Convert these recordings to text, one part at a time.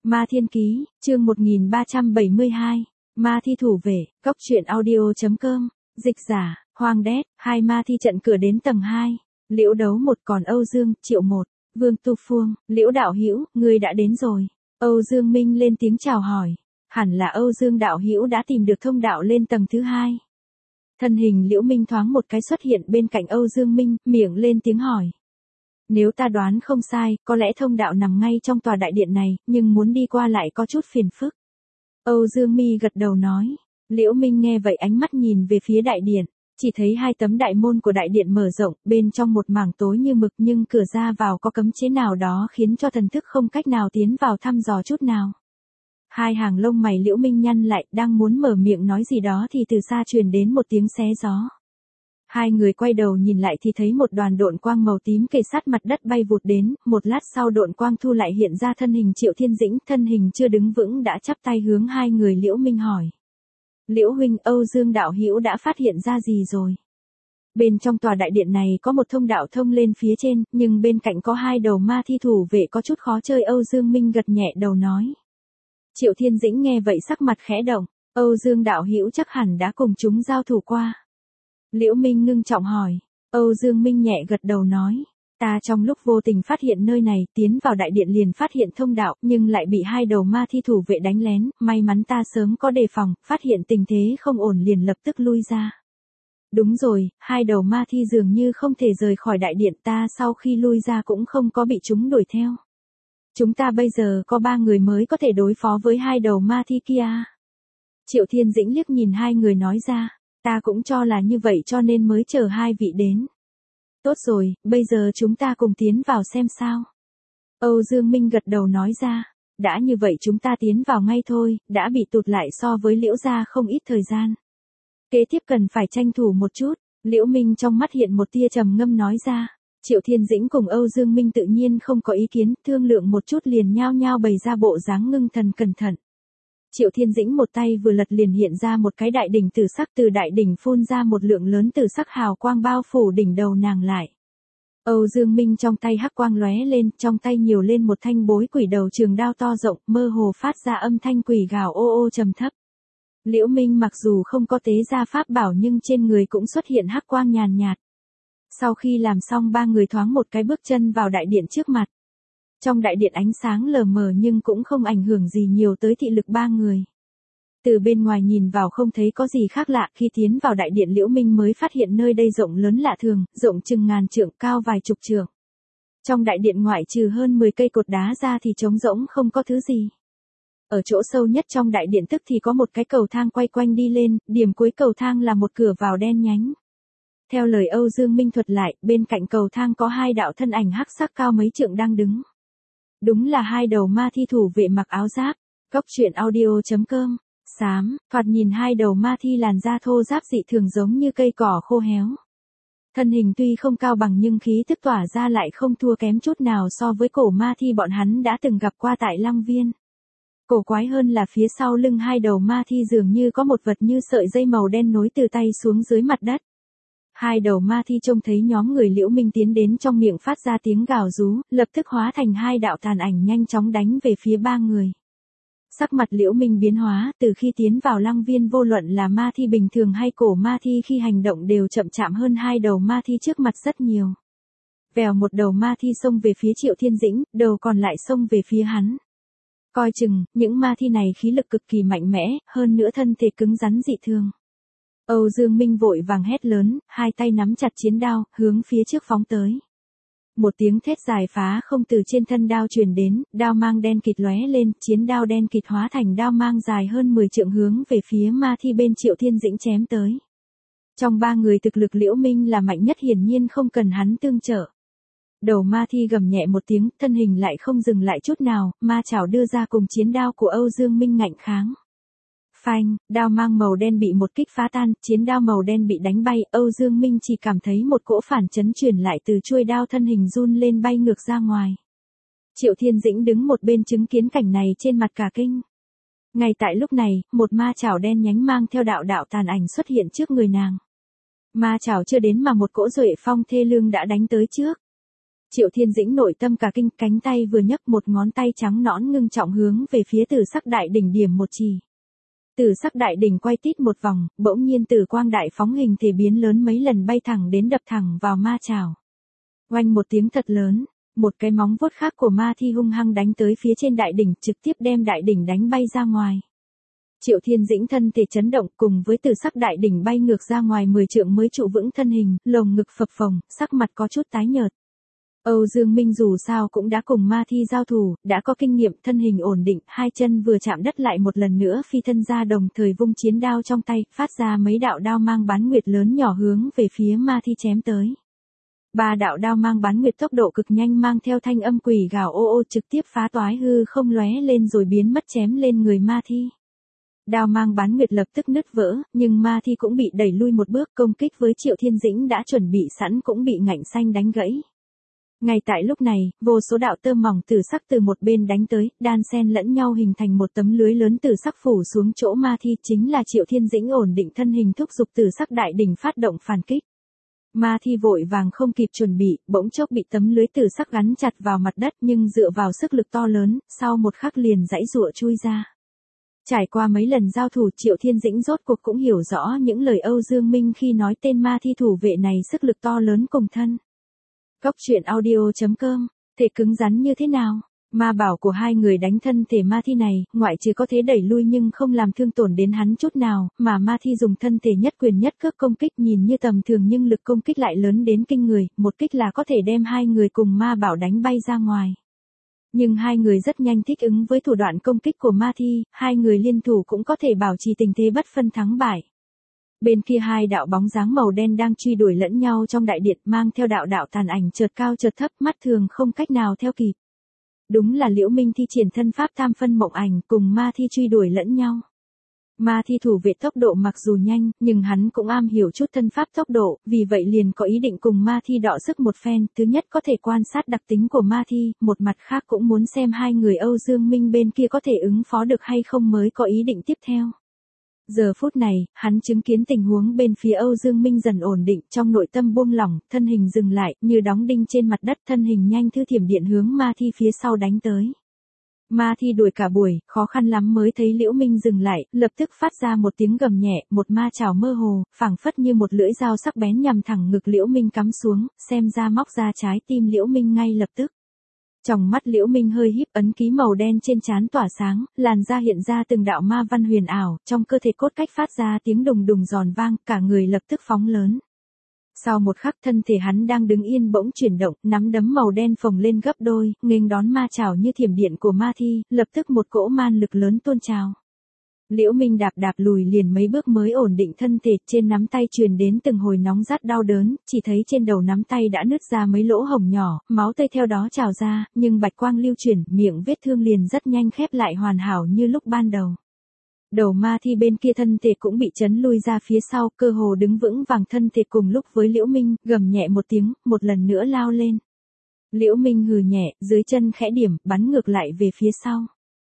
Ma Thiên Ký, chương 1372, Ma Thi thủ vệ, Cốc truyện audio.com, dịch giả, Hoàng Đét, hai ma thi trận cửa đến tầng 2, Liễu Đấu một còn Âu Dương, Triệu một, Vương Tu Phương, Liễu đạo hữu, ngươi đã đến rồi. Âu Dương Minh lên tiếng chào hỏi, hẳn là Âu Dương đạo hữu đã tìm được thông đạo lên tầng thứ 2. Thân hình Liễu Minh thoáng một cái xuất hiện bên cạnh Âu Dương Minh, miệng lên tiếng hỏi. Nếu ta đoán không sai, có lẽ thông đạo nằm ngay trong tòa đại điện này, nhưng muốn đi qua lại có chút phiền phức. Âu Dương Mi gật đầu nói. Liễu Minh nghe vậy ánh mắt nhìn về phía đại điện, chỉ thấy hai tấm đại môn của đại điện mở rộng, bên trong một mảng tối như mực nhưng cửa ra vào có cấm chế nào đó khiến cho thần thức không cách nào tiến vào thăm dò chút nào. Hai hàng lông mày Liễu Minh nhăn lại, đang muốn mở miệng nói gì đó thì từ xa truyền đến một tiếng xé gió. Hai người quay đầu nhìn lại thì thấy một đoàn độn quang màu tím kề sát mặt đất bay vụt đến, một lát sau độn quang thu lại hiện ra thân hình Triệu Thiên Dĩnh, thân hình chưa đứng vững đã chắp tay hướng hai người Liễu Minh hỏi. Liễu huynh, Âu Dương đạo hữu đã phát hiện ra gì rồi? Bên trong tòa đại điện này có một thông đạo thông lên phía trên, nhưng bên cạnh có hai đầu ma thi thủ vệ có chút khó chơi. Âu Dương Minh gật nhẹ đầu nói. Triệu Thiên Dĩnh nghe vậy sắc mặt khẽ động, Âu Dương đạo hữu chắc hẳn đã cùng chúng giao thủ qua. Liễu Minh ngưng trọng hỏi, Âu Dương Minh nhẹ gật đầu nói, ta trong lúc vô tình phát hiện nơi này, tiến vào đại điện liền phát hiện thông đạo, nhưng lại bị hai đầu ma thi thủ vệ đánh lén, may mắn ta sớm có đề phòng, phát hiện tình thế không ổn liền lập tức lui ra. Đúng rồi, hai đầu ma thi dường như không thể rời khỏi đại điện, ta sau khi lui ra cũng không có bị chúng đuổi theo. Chúng ta bây giờ có 3 người mới có thể đối phó với hai đầu ma thi kia. Triệu Thiên Dĩnh liếc nhìn hai người nói ra. Ta cũng cho là như vậy cho nên mới chờ hai vị đến. Tốt rồi, bây giờ chúng ta cùng tiến vào xem sao. Âu Dương Minh gật đầu nói ra. Đã như vậy chúng ta tiến vào ngay thôi, đã bị tụt lại so với Liễu gia không ít thời gian. Kế tiếp cần phải tranh thủ một chút. Liễu Minh trong mắt hiện một tia trầm ngâm nói ra. Triệu Thiên Dĩnh cùng Âu Dương Minh tự nhiên không có ý kiến, thương lượng một chút liền nhao nhao bày ra bộ dáng ngưng thần cẩn thận. Triệu Thiên Dĩnh một tay vừa lật liền hiện ra một cái đại đỉnh tử sắc, từ đại đỉnh phun ra một lượng lớn tử sắc hào quang bao phủ đỉnh đầu nàng lại. Âu Dương Minh trong tay hắc quang lóe lên, trong tay nhiều lên một thanh bối quỷ đầu trường đao to rộng, mơ hồ phát ra âm thanh quỷ gào ô ô trầm thấp. Liễu Minh mặc dù không có tế gia pháp bảo nhưng trên người cũng xuất hiện hắc quang nhàn nhạt. Sau khi làm xong 3 người thoáng một cái bước chân vào đại điện trước mặt. Trong đại điện ánh sáng lờ mờ nhưng cũng không ảnh hưởng gì nhiều tới thị lực 3 người. Từ bên ngoài nhìn vào không thấy có gì khác lạ, khi tiến vào đại điện Liễu Minh mới phát hiện nơi đây rộng lớn lạ thường, rộng chừng ngàn trượng, cao vài chục trượng. Trong đại điện ngoại trừ hơn 10 cây cột đá ra thì trống rỗng không có thứ gì. Ở chỗ sâu nhất trong đại điện tức thì có một cái cầu thang quay quanh đi lên, điểm cuối cầu thang là một cửa vào đen nhánh. Theo lời Âu Dương Minh thuật lại, bên cạnh cầu thang có hai đạo thân ảnh hắc sắc cao mấy trượng đang đứng. Đúng là hai đầu ma thi thủ vệ mặc áo giáp. Cốc truyện audio.com, xám, thoạt nhìn hai đầu ma thi làn da thô ráp dị thường giống như cây cỏ khô héo. Thân hình tuy không cao bằng nhưng khí tức tỏa ra lại không thua kém chút nào so với cổ ma thi bọn hắn đã từng gặp qua tại Lăng Viên. Cổ quái hơn là phía sau lưng hai đầu ma thi dường như có một vật như sợi dây màu đen nối từ tay xuống dưới mặt đất. Hai đầu ma thi trông thấy nhóm người Liễu Minh tiến đến trong miệng phát ra tiếng gào rú, lập tức hóa thành hai đạo tàn ảnh nhanh chóng đánh về phía 3 người. Sắc mặt Liễu Minh biến hóa, từ khi tiến vào Lăng Viên vô luận là ma thi bình thường hay cổ ma thi khi hành động đều chậm chạp hơn hai đầu ma thi trước mặt rất nhiều. Vèo một đầu ma thi xông về phía Triệu Thiên Dĩnh, đầu còn lại xông về phía hắn. Coi chừng, những ma thi này khí lực cực kỳ mạnh mẽ, hơn nữa thân thể cứng rắn dị thường. Âu Dương Minh vội vàng hét lớn, hai tay nắm chặt chiến đao, hướng phía trước phóng tới. Một tiếng thét dài phá không từ trên thân đao truyền đến, đao mang đen kịt lóe lên, chiến đao đen kịt hóa thành đao mang dài hơn 10 trượng hướng về phía ma thi bên Triệu Thiên Dĩnh chém tới. Trong 3 người thực lực Liễu Minh là mạnh nhất, hiển nhiên không cần hắn tương trợ. Đầu ma thi gầm nhẹ một tiếng, thân hình lại không dừng lại chút nào, ma chảo đưa ra cùng chiến đao của Âu Dương Minh ngạnh kháng. Phanh, đao mang màu đen bị một kích phá tan, chiến đao màu đen bị đánh bay, Âu Dương Minh chỉ cảm thấy một cỗ phản chấn truyền lại từ chuôi đao, thân hình run lên bay ngược ra ngoài. Triệu Thiên Dĩnh đứng một bên chứng kiến cảnh này trên mặt cả kinh. Ngay tại lúc này, một ma chảo đen nhánh mang theo đạo đạo tàn ảnh xuất hiện trước người nàng. Ma chảo chưa đến mà một cỗ duệ phong thê lương đã đánh tới trước. Triệu Thiên Dĩnh nội tâm cả kinh, cánh tay vừa nhấc, một ngón tay trắng nõn ngưng trọng hướng về phía Tử Sắc Đại Đỉnh điểm một chỉ. Tử Sắc Đại Đỉnh quay tít một vòng, bỗng nhiên tử quang đại phóng, hình thể biến lớn mấy lần, bay thẳng đến đập thẳng vào ma chảo. Oanh một tiếng thật lớn, một cái móng vuốt khác của ma thi hung hăng đánh tới phía trên đại đỉnh, trực tiếp đem đại đỉnh đánh bay ra ngoài. Triệu Thiên Dĩnh thân thể chấn động, cùng với Tử Sắc Đại Đỉnh bay ngược ra ngoài 10 trượng mới trụ vững thân hình, lồng ngực phập phồng, sắc mặt có chút tái nhợt. Âu Dương Minh dù sao cũng đã cùng ma thi giao thủ, đã có kinh nghiệm, thân hình ổn định, hai chân vừa chạm đất lại một lần nữa phi thân ra, đồng thời vung chiến đao trong tay, phát ra mấy đạo đao mang bán nguyệt lớn nhỏ hướng về phía ma thi chém tới. Ba đạo đao mang bán nguyệt tốc độ cực nhanh, mang theo thanh âm quỷ gào ô ô, trực tiếp phá toái hư không, lóe lên rồi biến mất, chém lên người ma thi. Đao mang bán nguyệt lập tức nứt vỡ, nhưng ma thi cũng bị đẩy lui một bước, công kích với Triệu Thiên Dĩnh đã chuẩn bị sẵn cũng bị ngạnh xanh đánh gãy. Ngay tại lúc này, vô số đạo tơ mỏng tử sắc từ một bên đánh tới, đan xen lẫn nhau hình thành một tấm lưới lớn tử sắc phủ xuống chỗ ma thi, chính là Triệu Thiên Dĩnh ổn định thân hình thúc giục Tử Sắc Đại Đỉnh phát động phản kích. Ma thi vội vàng không kịp chuẩn bị, bỗng chốc bị tấm lưới tử sắc gắn chặt vào mặt đất, nhưng dựa vào sức lực to lớn, sau một khắc liền giãy giụa chui ra. Trải qua mấy lần giao thủ, Triệu Thiên Dĩnh rốt cuộc cũng hiểu rõ những lời Âu Dương Minh khi nói tên ma thi thủ vệ này sức lực to lớn cùng thân. Cốc truyện audio.com, thể cứng rắn như thế nào? Ma bảo của hai người đánh thân thể ma thi này, ngoại trừ có thể đẩy lui nhưng không làm thương tổn đến hắn chút nào, mà ma thi dùng thân thể nhất quyền nhất cước công kích, nhìn như tầm thường nhưng lực công kích lại lớn đến kinh người, một kích là có thể đem hai người cùng ma bảo đánh bay ra ngoài. Nhưng hai người rất nhanh thích ứng với thủ đoạn công kích của ma thi, hai người liên thủ cũng có thể bảo trì tình thế bất phân thắng bại. Bên kia hai đạo bóng dáng màu đen đang truy đuổi lẫn nhau trong đại điện, mang theo đạo đạo tàn ảnh chợt cao chợt thấp, mắt thường không cách nào theo kịp. Đúng là Liễu Minh thi triển thân pháp Tham Phân Mộng Ảnh, cùng ma thi truy đuổi lẫn nhau. Ma thi thủ vệ tốc độ mặc dù nhanh, nhưng hắn cũng am hiểu chút thân pháp tốc độ, vì vậy liền có ý định cùng ma thi đọ sức một phen, thứ nhất có thể quan sát đặc tính của ma thi, một mặt khác cũng muốn xem hai người Âu Dương Minh bên kia có thể ứng phó được hay không mới có ý định tiếp theo. Giờ phút này, hắn chứng kiến tình huống bên phía Âu Dương Minh dần ổn định, trong nội tâm buông lỏng, thân hình dừng lại, như đóng đinh trên mặt đất, thân hình nhanh thư thiểm điện hướng ma thi phía sau đánh tới. Ma thi đuổi cả buổi, khó khăn lắm mới thấy Liễu Minh dừng lại, lập tức phát ra một tiếng gầm nhẹ, một ma chảo mơ hồ, phảng phất như một lưỡi dao sắc bén nhằm thẳng ngực Liễu Minh cắm xuống, xem ra móc ra trái tim Liễu Minh ngay lập tức. Trong mắt Liễu Minh hơi híp, ấn ký màu đen trên trán tỏa sáng, làn da hiện ra từng đạo ma văn huyền ảo, trong cơ thể cốt cách phát ra tiếng đùng đùng giòn vang, cả người lập tức phóng lớn. Sau một khắc, thân thể hắn đang đứng yên bỗng chuyển động, nắm đấm màu đen phồng lên gấp đôi, nghênh đón ma chảo như thiểm điện của ma thi, lập tức một cỗ man lực lớn tuôn trào. Liễu Minh đạp đạp lùi liền mấy bước mới ổn định thân thể, trên nắm tay truyền đến từng hồi nóng rát đau đớn, chỉ thấy trên đầu nắm tay đã nứt ra mấy lỗ hổng nhỏ, máu tươi theo đó trào ra, nhưng bạch quang lưu chuyển, miệng vết thương liền rất nhanh khép lại hoàn hảo như lúc ban đầu. Đầu ma thi bên kia thân thể cũng bị chấn lui ra phía sau, cơ hồ đứng vững vàng thân thể cùng lúc với Liễu Minh, gầm nhẹ một tiếng, một lần nữa lao lên. Liễu Minh hừ nhẹ, dưới chân khẽ điểm, bắn ngược lại về phía sau.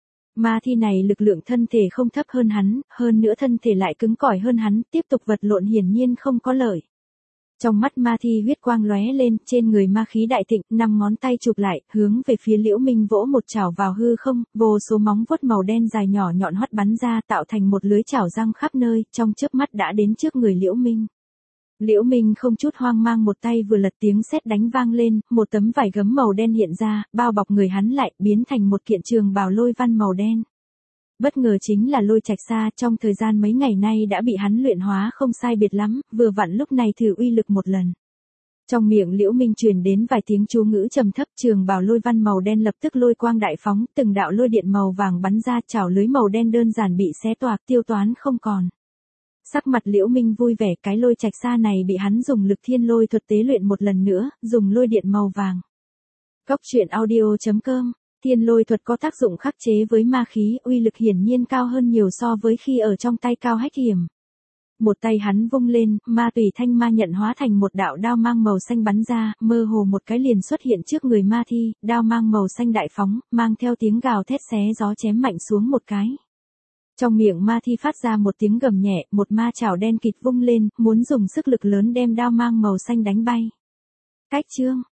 Ma thi này lực lượng thân thể không thấp hơn hắn, hơn nữa thân thể lại cứng cỏi hơn hắn, tiếp tục vật lộn hiển nhiên không có lợi. Trong mắt ma thi huyết quang lóe lên, trên người ma khí đại thịnh, 5 ngón tay chụp lại, hướng về phía Liễu Minh vỗ một chảo vào hư không, vô số móng vuốt màu đen dài nhỏ nhọn hoắt bắn ra, tạo thành một lưới chảo răng khắp nơi, trong chớp mắt đã đến trước người Liễu Minh. Liễu Minh không chút hoang mang, một tay vừa lật, tiếng sét đánh vang lên, một tấm vải gấm màu đen hiện ra, bao bọc người hắn lại, biến thành một kiện trường bào lôi văn màu đen. Bất ngờ chính là Lôi Trạch Sa, trong thời gian mấy ngày nay đã bị hắn luyện hóa không sai biệt lắm, vừa vặn lúc này thử uy lực một lần. Trong miệng Liễu Minh truyền đến vài tiếng chú ngữ trầm thấp, trường bào lôi văn màu đen lập tức lôi quang đại phóng, từng đạo lôi điện màu vàng bắn ra, chảo lưới màu đen đơn giản bị xé toạc, tiêu toán không còn. Sắc mặt Liễu Minh vui vẻ, cái Lôi Trạch Sa này bị hắn dùng lực thiên lôi thuật tế luyện một lần nữa, dùng lôi điện màu vàng. Cốc truyện audio.com, thiên lôi thuật có tác dụng khắc chế với ma khí, uy lực hiển nhiên cao hơn nhiều so với khi ở trong tay Cao Hách Hiểm. Một tay hắn vung lên, ma tùy thanh ma nhận hóa thành một đạo đao mang màu xanh bắn ra, mơ hồ một cái liền xuất hiện trước người ma thi, đao mang màu xanh đại phóng, mang theo tiếng gào thét xé gió chém mạnh xuống một cái. Trong miệng ma thi phát ra một tiếng gầm nhẹ, một ma chảo đen kịt vung lên, muốn dùng sức lực lớn đem đao mang màu xanh đánh bay. Cách chương